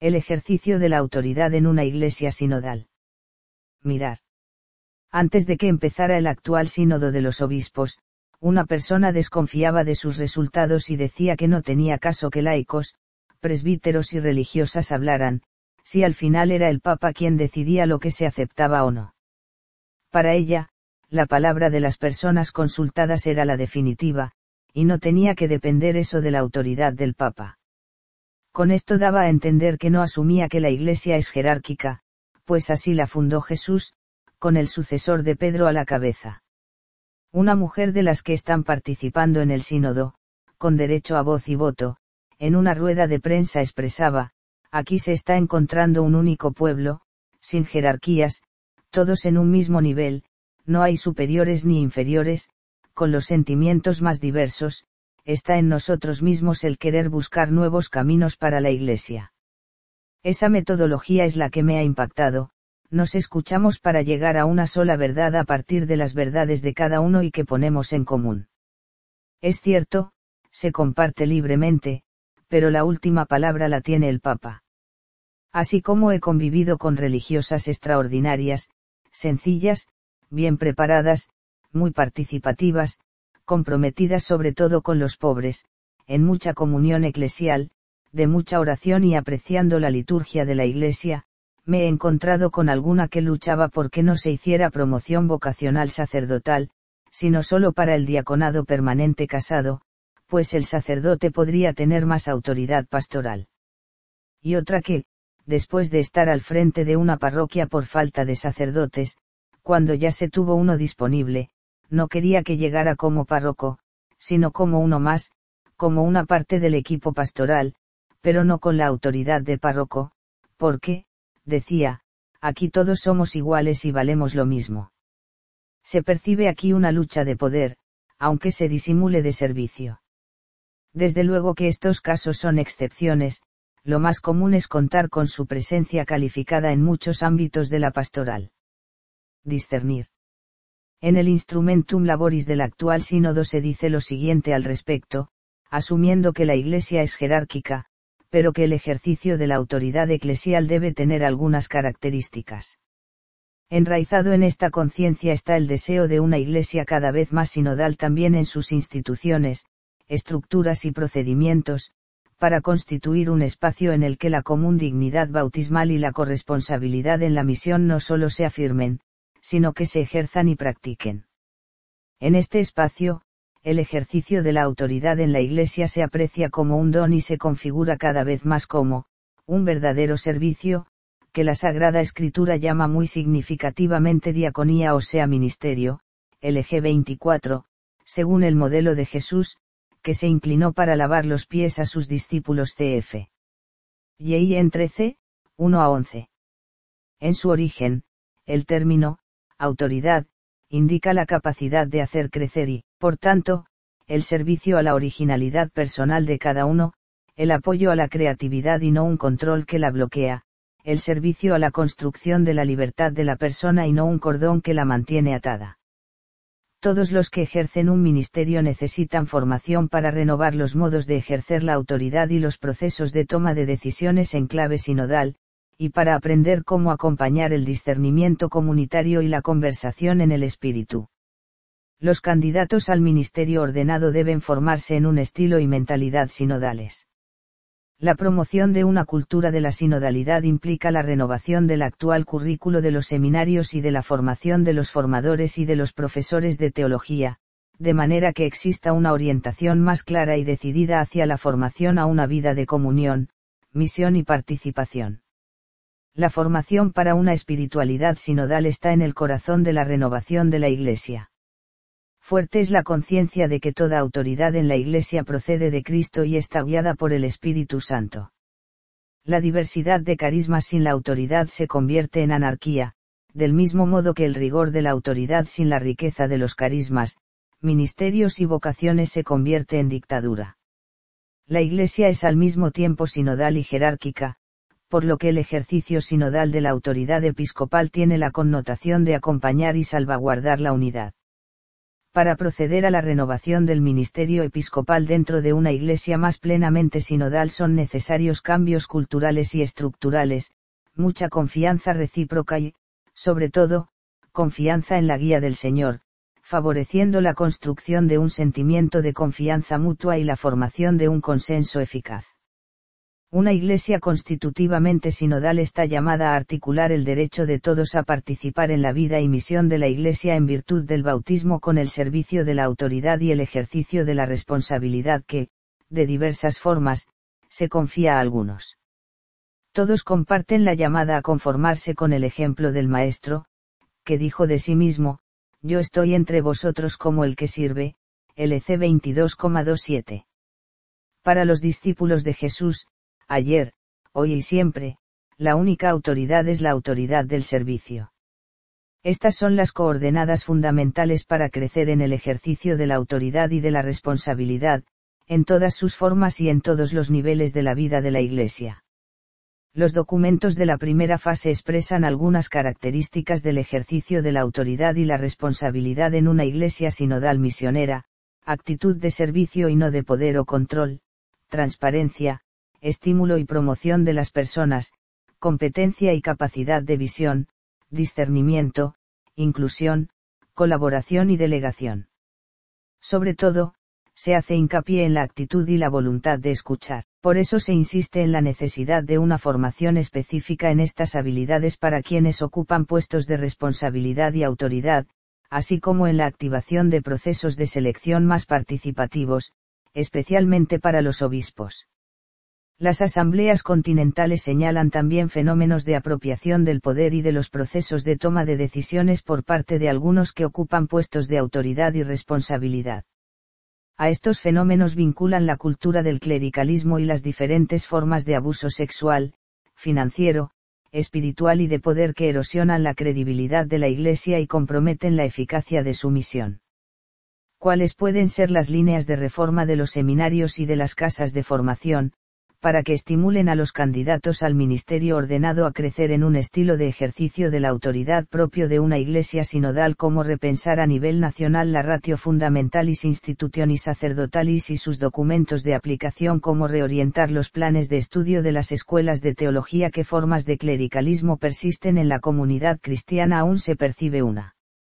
El ejercicio de la autoridad en una iglesia sinodal. Mirar. Antes de que empezara el actual sínodo de los obispos, una persona desconfiaba de sus resultados y decía que no tenía caso que laicos, presbíteros y religiosas hablaran, si al final era el Papa quien decidía lo que se aceptaba o no. Para ella, la palabra de las personas consultadas era la definitiva, y no tenía que depender eso de la autoridad del Papa. Con esto daba a entender que no asumía que la Iglesia es jerárquica, pues así la fundó Jesús, con el sucesor de Pedro a la cabeza. Una mujer de las que están participando en el sínodo, con derecho a voz y voto, en una rueda de prensa expresaba: aquí se está encontrando un único pueblo, sin jerarquías, todos en un mismo nivel, no hay superiores ni inferiores, con los sentimientos más diversos, está en nosotros mismos el querer buscar nuevos caminos para la Iglesia. Esa metodología es la que me ha impactado. Nos escuchamos para llegar a una sola verdad a partir de las verdades de cada uno y que ponemos en común. Es cierto, se comparte libremente, pero la última palabra la tiene el Papa. Así como he convivido con religiosas extraordinarias, sencillas, bien preparadas, muy participativas, comprometidas sobre todo con los pobres, en mucha comunión eclesial, de mucha oración y apreciando la liturgia de la Iglesia, me he encontrado con alguna que luchaba por que no se hiciera promoción vocacional sacerdotal, sino solo para el diaconado permanente casado, pues el sacerdote podría tener más autoridad pastoral. Y otra que, después de estar al frente de una parroquia por falta de sacerdotes, cuando ya se tuvo uno disponible, no quería que llegara como párroco, sino como uno más, como una parte del equipo pastoral, pero no con la autoridad de párroco, porque, decía, aquí todos somos iguales y valemos lo mismo. Se percibe aquí una lucha de poder, aunque se disimule de servicio. Desde luego que estos casos son excepciones, lo más común es contar con su presencia calificada en muchos ámbitos de la pastoral. Discernir. En el Instrumentum Laboris del actual sínodo se dice lo siguiente al respecto, asumiendo que la Iglesia es jerárquica, pero que el ejercicio de la autoridad eclesial debe tener algunas características. Enraizado en esta conciencia está el deseo de una Iglesia cada vez más sinodal también en sus instituciones, estructuras y procedimientos, para constituir un espacio en el que la común dignidad bautismal y la corresponsabilidad en la misión no solo se afirmen, sino que se ejerzan y practiquen. En este espacio, el ejercicio de la autoridad en la Iglesia se aprecia como un don y se configura cada vez más como un verdadero servicio, que la Sagrada Escritura llama muy significativamente diaconía o sea ministerio, LG 24, según el modelo de Jesús, que se inclinó para lavar los pies a sus discípulos cf. Y 13, 1-11. En su origen, el término autoridad indica la capacidad de hacer crecer y, por tanto, el servicio a la originalidad personal de cada uno, el apoyo a la creatividad y no un control que la bloquea, el servicio a la construcción de la libertad de la persona y no un cordón que la mantiene atada. Todos los que ejercen un ministerio necesitan formación para renovar los modos de ejercer la autoridad y los procesos de toma de decisiones en clave sinodal, y para aprender cómo acompañar el discernimiento comunitario y la conversación en el espíritu. Los candidatos al ministerio ordenado deben formarse en un estilo y mentalidad sinodales. La promoción de una cultura de la sinodalidad implica la renovación del actual currículo de los seminarios y de la formación de los formadores y de los profesores de teología, de manera que exista una orientación más clara y decidida hacia la formación a una vida de comunión, misión y participación. La formación para una espiritualidad sinodal está en el corazón de la renovación de la Iglesia. Fuerte es la conciencia de que toda autoridad en la Iglesia procede de Cristo y está guiada por el Espíritu Santo. La diversidad de carismas sin la autoridad se convierte en anarquía, del mismo modo que el rigor de la autoridad sin la riqueza de los carismas, ministerios y vocaciones se convierte en dictadura. La Iglesia es al mismo tiempo sinodal y jerárquica, por lo que el ejercicio sinodal de la autoridad episcopal tiene la connotación de acompañar y salvaguardar la unidad. Para proceder a la renovación del ministerio episcopal dentro de una iglesia más plenamente sinodal son necesarios cambios culturales y estructurales, mucha confianza recíproca y, sobre todo, confianza en la guía del Señor, favoreciendo la construcción de un sentimiento de confianza mutua y la formación de un consenso eficaz. Una iglesia constitutivamente sinodal está llamada a articular el derecho de todos a participar en la vida y misión de la iglesia en virtud del bautismo con el servicio de la autoridad y el ejercicio de la responsabilidad que, de diversas formas, se confía a algunos. Todos comparten la llamada a conformarse con el ejemplo del Maestro, que dijo de sí mismo: yo estoy entre vosotros como el que sirve, LC 22,27. Para los discípulos de Jesús, ayer, hoy y siempre, la única autoridad es la autoridad del servicio. Estas son las coordenadas fundamentales para crecer en el ejercicio de la autoridad y de la responsabilidad, en todas sus formas y en todos los niveles de la vida de la Iglesia. Los documentos de la primera fase expresan algunas características del ejercicio de la autoridad y la responsabilidad en una iglesia sinodal misionera: actitud de servicio y no de poder o control, transparencia, estímulo y promoción de las personas, competencia y capacidad de visión, discernimiento, inclusión, colaboración y delegación. Sobre todo, se hace hincapié en la actitud y la voluntad de escuchar. Por eso se insiste en la necesidad de una formación específica en estas habilidades para quienes ocupan puestos de responsabilidad y autoridad, así como en la activación de procesos de selección más participativos, especialmente para los obispos. Las asambleas continentales señalan también fenómenos de apropiación del poder y de los procesos de toma de decisiones por parte de algunos que ocupan puestos de autoridad y responsabilidad. A estos fenómenos vinculan la cultura del clericalismo y las diferentes formas de abuso sexual, financiero, espiritual y de poder que erosionan la credibilidad de la Iglesia y comprometen la eficacia de su misión. ¿Cuáles pueden ser las líneas de reforma de los seminarios y de las casas de formación, para que estimulen a los candidatos al ministerio ordenado a crecer en un estilo de ejercicio de la autoridad propio de una iglesia sinodal? Como repensar a nivel nacional la ratio fundamentalis institutionis sacerdotalis y sus documentos de aplicación? Cómo reorientar los planes de estudio de las escuelas de teología? ¿Qué formas de clericalismo persisten en la comunidad cristiana? Aún se percibe una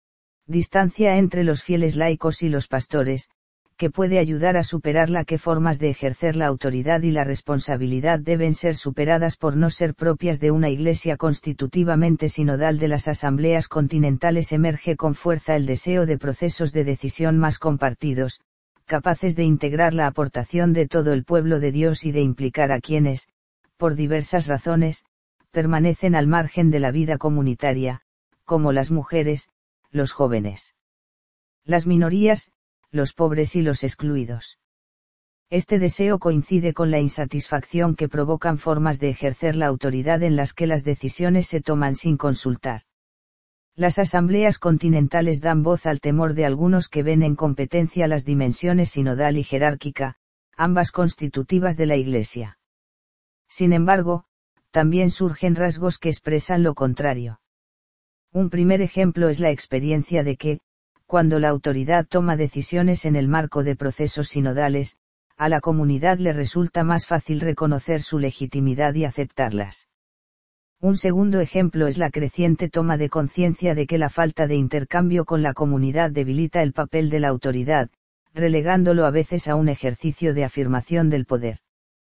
distancia entre los fieles laicos y los pastores, que puede ayudar a superarla. ¿Qué formas de ejercer la autoridad y la responsabilidad deben ser superadas por no ser propias de una iglesia constitutivamente sinodal? De las asambleas continentales emerge con fuerza el deseo de procesos de decisión más compartidos, capaces de integrar la aportación de todo el pueblo de Dios y de implicar a quienes, por diversas razones, permanecen al margen de la vida comunitaria, como las mujeres, los jóvenes, las minorías, los pobres y los excluidos. Este deseo coincide con la insatisfacción que provocan formas de ejercer la autoridad en las que las decisiones se toman sin consultar. Las asambleas continentales dan voz al temor de algunos que ven en competencia las dimensiones sinodal y jerárquica, ambas constitutivas de la Iglesia. Sin embargo, también surgen rasgos que expresan lo contrario. Un primer ejemplo es la experiencia de que, cuando la autoridad toma decisiones en el marco de procesos sinodales, a la comunidad le resulta más fácil reconocer su legitimidad y aceptarlas. Un segundo ejemplo es la creciente toma de conciencia de que la falta de intercambio con la comunidad debilita el papel de la autoridad, relegándolo a veces a un ejercicio de afirmación del poder.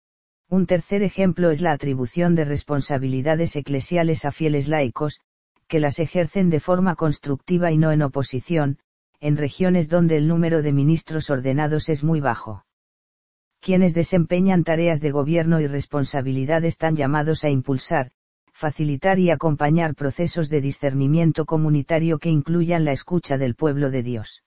Un tercer ejemplo es la atribución de responsabilidades eclesiales a fieles laicos, que las ejercen de forma constructiva y no en oposición, en regiones donde el número de ministros ordenados es muy bajo. Quienes desempeñan tareas de gobierno y responsabilidad están llamados a impulsar, facilitar y acompañar procesos de discernimiento comunitario que incluyan la escucha del pueblo de Dios.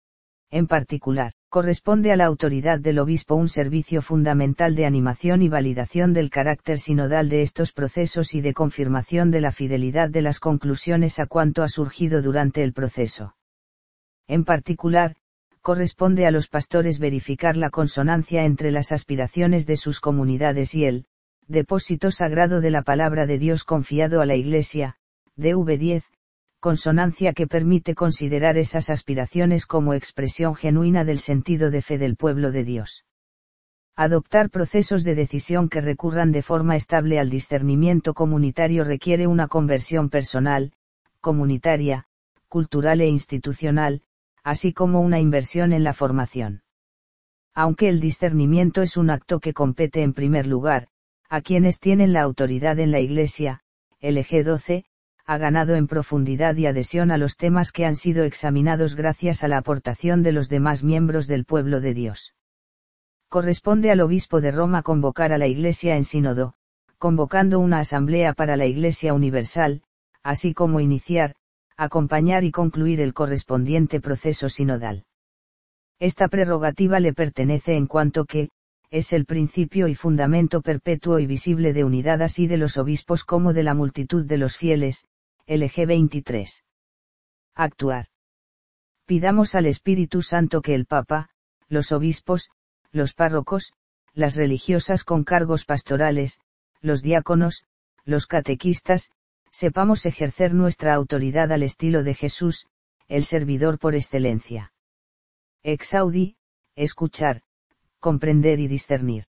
En particular, corresponde a la autoridad del obispo un servicio fundamental de animación y validación del carácter sinodal de estos procesos y de confirmación de la fidelidad de las conclusiones a cuanto ha surgido durante el proceso. En particular, corresponde a los pastores verificar la consonancia entre las aspiraciones de sus comunidades y el depósito sagrado de la palabra de Dios confiado a la Iglesia, DV 10, consonancia que permite considerar esas aspiraciones como expresión genuina del sentido de fe del pueblo de Dios. Adoptar procesos de decisión que recurran de forma estable al discernimiento comunitario requiere una conversión personal, comunitaria, cultural e institucional, así como una inversión en la formación. Aunque el discernimiento es un acto que compete en primer lugar, a quienes tienen la autoridad en la Iglesia, el G12, ha ganado en profundidad y adhesión a los temas que han sido examinados gracias a la aportación de los demás miembros del pueblo de Dios. Corresponde al obispo de Roma convocar a la Iglesia en sínodo, convocando una asamblea para la Iglesia universal, así como iniciar, acompañar y concluir el correspondiente proceso sinodal. Esta prerrogativa le pertenece en cuanto que, es el principio y fundamento perpetuo y visible de unidad así de los obispos como de la multitud de los fieles, LG 23. Actuar. Pidamos al Espíritu Santo que el Papa, los obispos, los párrocos, las religiosas con cargos pastorales, los diáconos, los catequistas, sepamos ejercer nuestra autoridad al estilo de Jesús, el servidor por excelencia. Exaudi, escuchar, comprender y discernir.